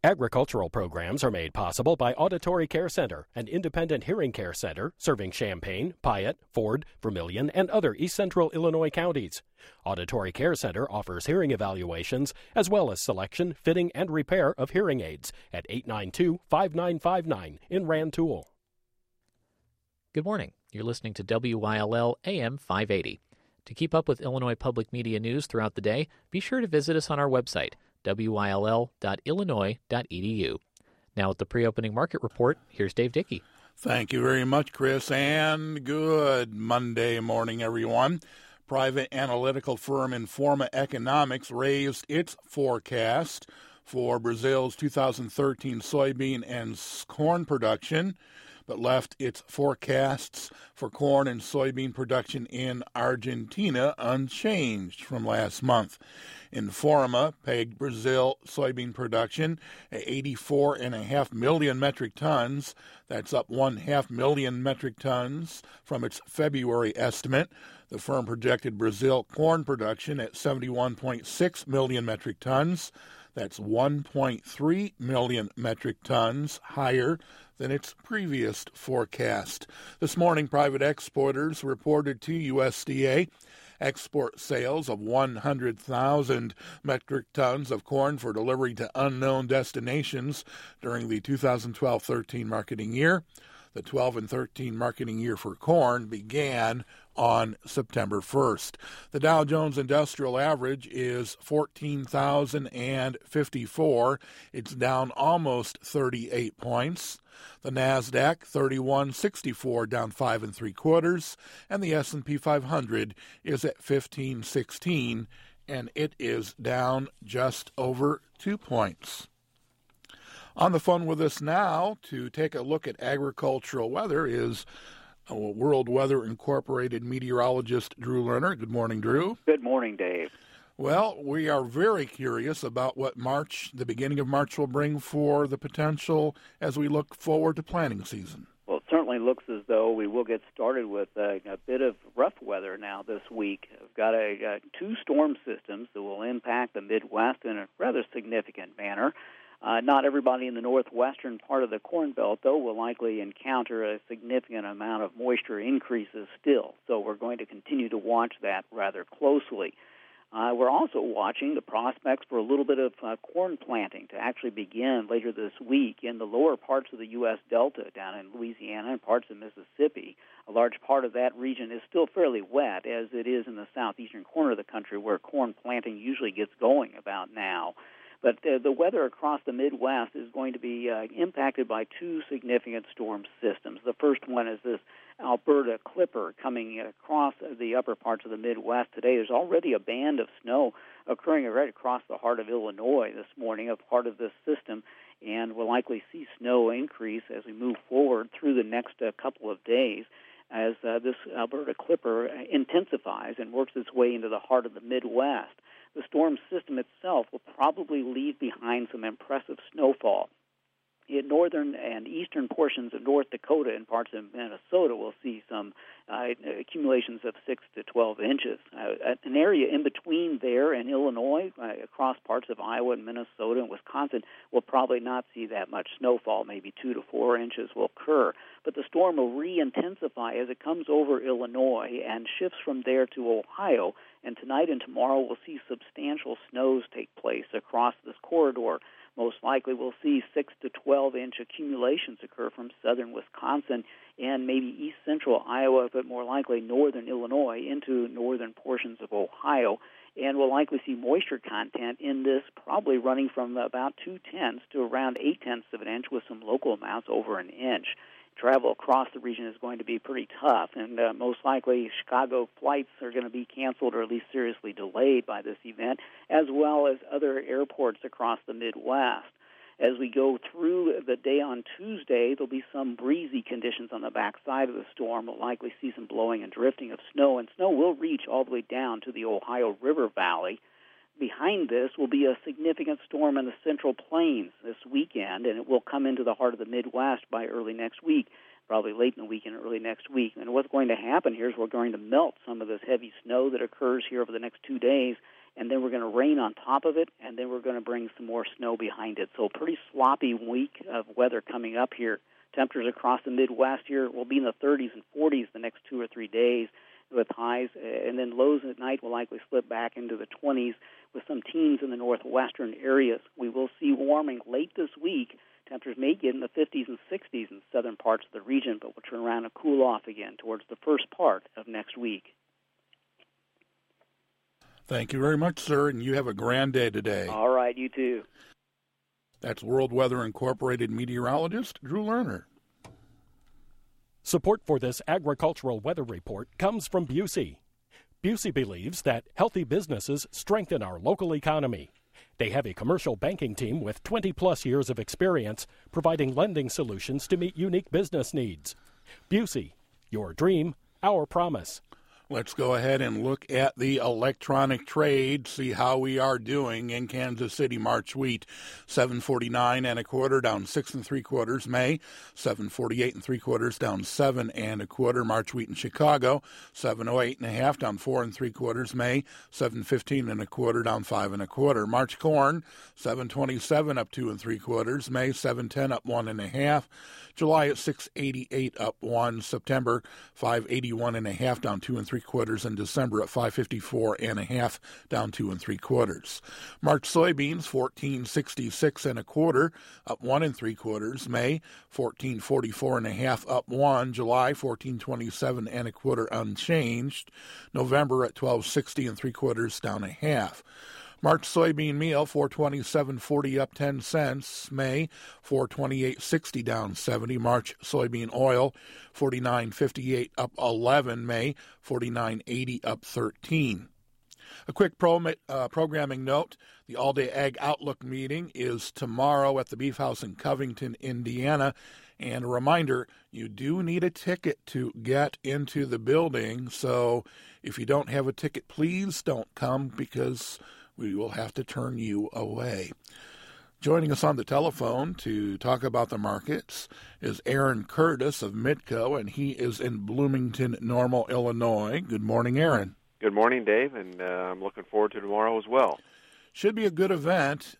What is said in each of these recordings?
Agricultural programs are made possible by Auditory Care Center, an independent hearing care center serving Champaign, Piatt, Ford, Vermilion, and other East Central Illinois counties. Auditory Care Center offers hearing evaluations as well as selection, fitting, and repair of hearing aids at 892-5959 in Rantoul. Good morning. You're listening to WYLL AM 580. To keep up with Illinois public media news throughout the day, be sure to visit us on our website, wyll.illinois.edu. Now with the pre-opening market report, here's Dave Dickey. Thank you very much, Chris, and good Monday morning, everyone. Private analytical firm Informa Economics raised its forecast for Brazil's 2013 soybean and corn production, but left its forecasts for corn and soybean production in Argentina unchanged from last month. Informa pegged Brazil soybean production at 84.5 million metric tons. That's up 1/2 million metric tons from its February estimate. The firm projected Brazil corn production at 71.6 million metric tons. That's 1.3 million metric tons higher than its previous forecast. This morning, private exporters reported to USDA export sales of 100,000 metric tons of corn for delivery to unknown destinations during the 2012-13 marketing year. The 12 and 13 marketing year for corn began on September 1st. The Dow Jones Industrial Average is 14,054. It's down almost 38 points. The Nasdaq 3164, down 5 3/4, and the S&P 500 is at 1516, and it is down just over 2 points. On the phone with us now to take a look at agricultural weather is World Weather Incorporated meteorologist Drew Lerner. Good morning, Drew. Good morning, Dave. Well, we are very curious about what the beginning of March will bring for the potential as we look forward to planting season. Well, it certainly looks as though we will get started with a bit of rough weather now this week. We've got two storm systems that will impact the Midwest in a rather significant manner. Not everybody in the northwestern part of the Corn Belt, though, will likely encounter a significant amount of moisture increases still. So we're going to continue to watch that rather closely. We're also watching the prospects for a little bit of corn planting to actually begin later this week in the lower parts of the U.S. Delta down in Louisiana and parts of Mississippi. A large part of that region is still fairly wet, as it is in the southeastern corner of the country where corn planting usually gets going about now. But the weather across the Midwest is going to be impacted by two significant storm systems. The first one is this Alberta Clipper coming across the upper parts of the Midwest today. There's already a band of snow occurring right across the heart of Illinois this morning, a part of this system, and we'll likely see snow increase as we move forward through the next couple of days as this Alberta Clipper intensifies and works its way into the heart of the Midwest. The storm system itself will probably leave behind some impressive snowfall. In northern and eastern portions of North Dakota and parts of Minnesota, we'll see some accumulations of 6 to 12 inches. An area in between there and Illinois, across parts of Iowa and Minnesota and Wisconsin, will probably not see that much snowfall. Maybe 2 to 4 inches will occur. But the storm will re-intensify as it comes over Illinois and shifts from there to Ohio. And tonight and tomorrow we'll see substantial snows take place across this corridor. Most likely we'll see 6 to 12-inch accumulations occur from southern Wisconsin and maybe east central Iowa, but more likely northern Illinois into northern portions of Ohio. And we'll likely see moisture content in this probably running from about 0.2 to around 0.8 of an inch with some local amounts over an inch. Travel across the region is going to be pretty tough, and most likely Chicago flights are going to be canceled or at least seriously delayed by this event, as well as other airports across the Midwest. As we go through the day on Tuesday, there'll be some breezy conditions on the backside of the storm. We'll likely see some blowing and drifting of snow, and snow will reach all the way down to the Ohio River Valley. Behind this will be a significant storm in the Central Plains this weekend, and it will come into the heart of the Midwest by early next week, probably late in the week and early next week. And what's going to happen here is we're going to melt some of this heavy snow that occurs here over the next 2 days, and then we're going to rain on top of it, and then we're going to bring some more snow behind it. So a pretty sloppy week of weather coming up here. Temperatures across the Midwest here will be in the 30s and 40s the next 2 or 3 days with highs, and then lows at night will likely slip back into the 20s with some teens in the northwestern areas. We will see warming late this week. Temperatures may get in the 50s and 60s in southern parts of the region, but will turn around and cool off again towards the first part of next week. Thank you very much, sir, and you have a grand day today. All right, you too. That's World Weather Incorporated meteorologist Drew Lerner. Support for this agricultural weather report comes from Busey. Busey believes that healthy businesses strengthen our local economy. They have a commercial banking team with 20-plus years of experience providing lending solutions to meet unique business needs. Busey, your dream, our promise. Let's go ahead and look at the electronic trade, see how we are doing in Kansas City. March wheat, 7.49 1/4, down 6 3/4. May, 7.48 3/4, down 7 1/4. March wheat in Chicago, 7.08 1/2, down 4 3/4. May, 7.15 1/4, down 5 1/4. March corn, 7.27 up 2 3/4. May, 7.10 up 1 1/2. July at 6.88 up 1. September, 5.81 1/2, down 2 3/4. And December at 5.54 1/2, down 2 3/4. March soybeans 14.66 1/4, up 1 3/4. May 14.44 1/2, up 1. July 14.27 1/4, unchanged. November at 12.60 3/4, down 1/2. March soybean meal, 427.40 up 10 cents. May, 428.60 down 70. March soybean oil, 49.58 up 11. May, 49.80 up 13. A quick programming note, the All-Day Ag Outlook meeting is tomorrow at the Beef House in Covington, Indiana. And a reminder, you do need a ticket to get into the building. So if you don't have a ticket, please don't come because we will have to turn you away. Joining us on the telephone to talk about the markets is Aaron Curtis of Midco, and he is in Bloomington, Normal, Illinois. Good morning, Aaron. Good morning, Dave, and I'm looking forward to tomorrow as well. Should be a good event.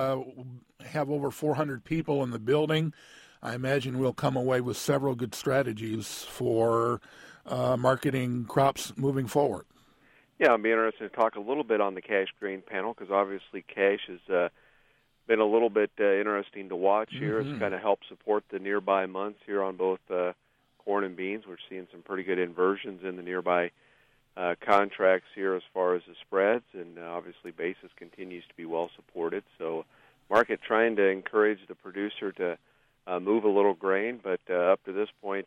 Have over 400 people in the building. I imagine we'll come away with several good strategies for marketing crops moving forward. Yeah, I'll be interested to talk a little bit on the cash grain panel because obviously cash has been a little bit interesting to watch here. It's kind of helped support the nearby months here on both corn and beans. We're seeing some pretty good inversions in the nearby contracts here as far as the spreads, and obviously basis continues to be well supported. So market trying to encourage the producer to move a little grain, but up to this point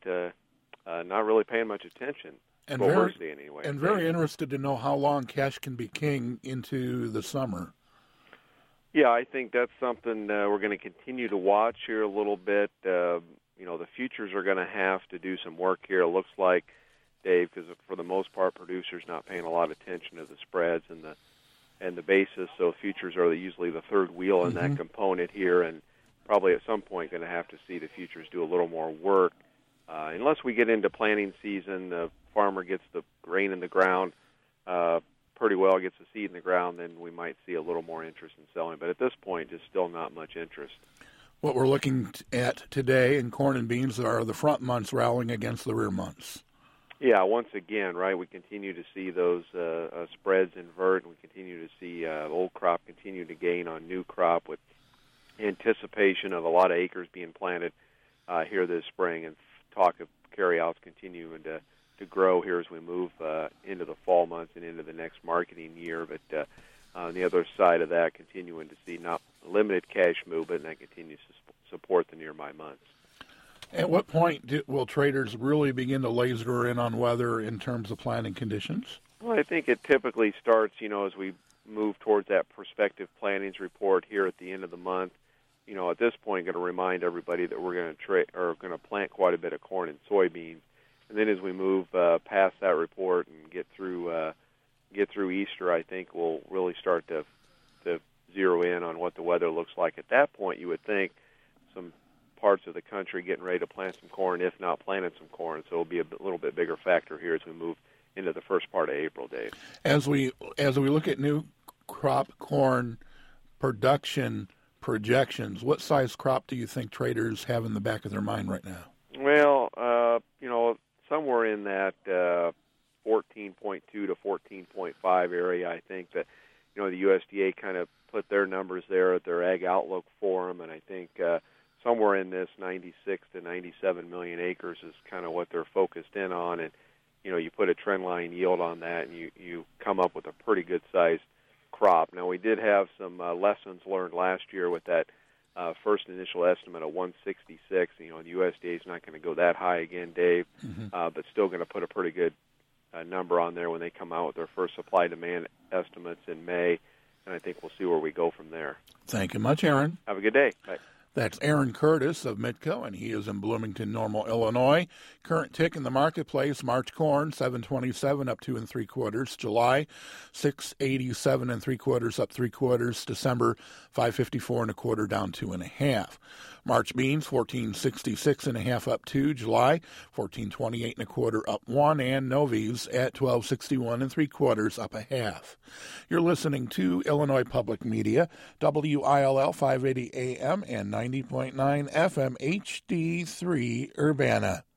not really paying much attention. And very interested to know how long cash can be king into the summer. Yeah, I think that's something we're going to continue to watch here a little bit. The futures are going to have to do some work here, it looks like, Dave, because for the most part, producers not paying a lot of attention to the spreads and the basis. So futures are usually the third wheel in that component here, and probably at some point going to have to see the futures do a little more work. Unless we get into planting season, the farmer gets the grain in the ground pretty well, gets the seed in the ground, then we might see a little more interest in selling. But at this point, just still not much interest. What we're looking at today in corn and beans are the front months rallying against the rear months. Yeah, once again, right, we continue to see those spreads invert, and we continue to see old crop continue to gain on new crop with anticipation of a lot of acres being planted here this spring, and talk of carryouts continuing to grow here as we move into the fall months and into the next marketing year. But on the other side of that, continuing to see not limited cash movement, and that continues to support the nearby months. At what point will traders really begin to laser in on weather in terms of planting conditions? Well, I think it typically starts, as we move towards that prospective plantings report here at the end of the month. At this point, going to remind everybody that we're going to plant quite a bit of corn and soybeans, and then as we move past that report and get through Easter, I think we'll really start to zero in on what the weather looks like. At that point, you would think some parts of the country getting ready to plant some corn, if not planting some corn. So it'll be a little bit bigger factor here as we move into the first part of April, Dave. As we look at new crop corn production projections, what size crop do you think traders have in the back of their mind right now? Well, somewhere in that 14.2 to 14.5 area, I think that, the USDA kind of put their numbers there at their Ag Outlook Forum, and I think somewhere in this 96 to 97 million acres is kind of what they're focused in on, and, you put a trend line yield on that, and you come up with a pretty good-sized crop. Now, we did have some lessons learned last year with that first initial estimate of 166. The USDA is not going to go that high again, Dave, but still going to put a pretty good number on there when they come out with their first supply-demand estimates in May, and I think we'll see where we go from there. Thank you much, Aaron. Have a good day. Bye. That's Aaron Curtis of Midco, and he is in Bloomington Normal, Illinois. Current tick in the marketplace: March corn 727 up 2 3/4. July 687 3/4 up 3/4. December 554 1/4 down 2 1/2. March beans 1466 1/2 up 2. July 1428 1/4 up 1, and Novies at 1261 3/4 up 1/2. You're listening to Illinois Public Media, WILL 580 AM and 90.9 FM HD3 Urbana.